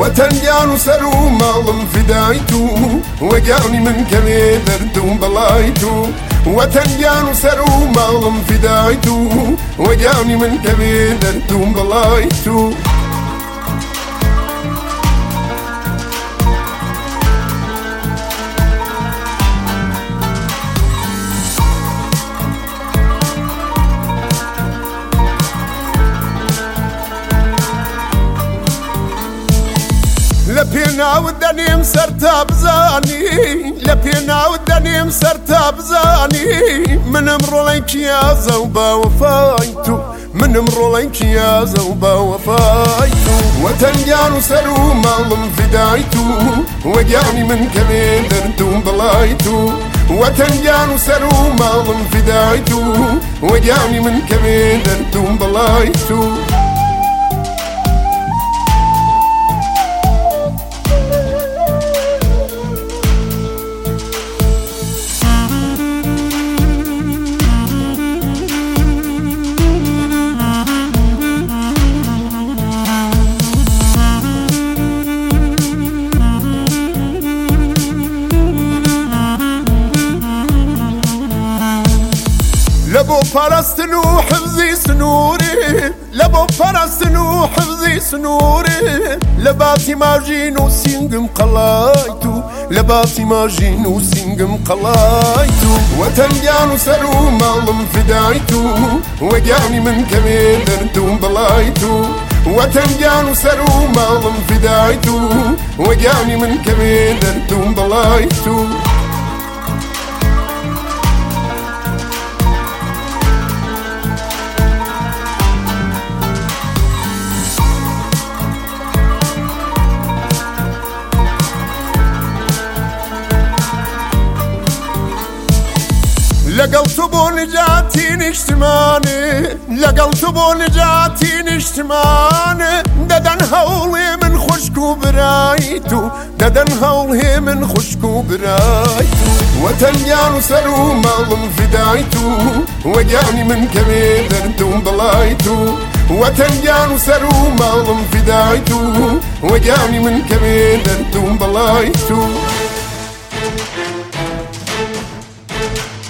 وتنجان وسرو مالم فدايتو وقعني من كمي دردوم بلايتو وتنجان وسرو مالم فدايتو وقعني من كمي دردوم بلايتو لبينا ودني مسرتا بزاني لبينا ودني مسرتا بزاني من امروليك يا زوبا وفايتو من امروليك يا زوبا وفايتو وتنجان وسرو مالم فدايتو وقعني من كمين دردوم بلايتو وتنجان وسرو مالم فدايتو وقعني من كمين دردوم بلايتو لبو فرستن وحفظي سنوري لبو فرستن وحفظي سنوري لباتي ماجين وسينقم قلايتو لباتي ماجين وسينقم قلايتو وتنجان وسرو مالم فدايتو وقعني من كمين دردوم بلايتو وتنجان وسرو مالم فدايتو وقعني من كمين دردوم بلايتو لقلت بو نجاتي نشتماني لقلت بو نجاتي نشتماني ددن هولي من خشكو برايتو ددن هولي من خشكو برايتو وتنجان وسرو مالم فدايتو وقعني من كمي دردوم بلايتو وتنجان وسرو مالم فدايتو وقعني من كمي دردوم بلايتو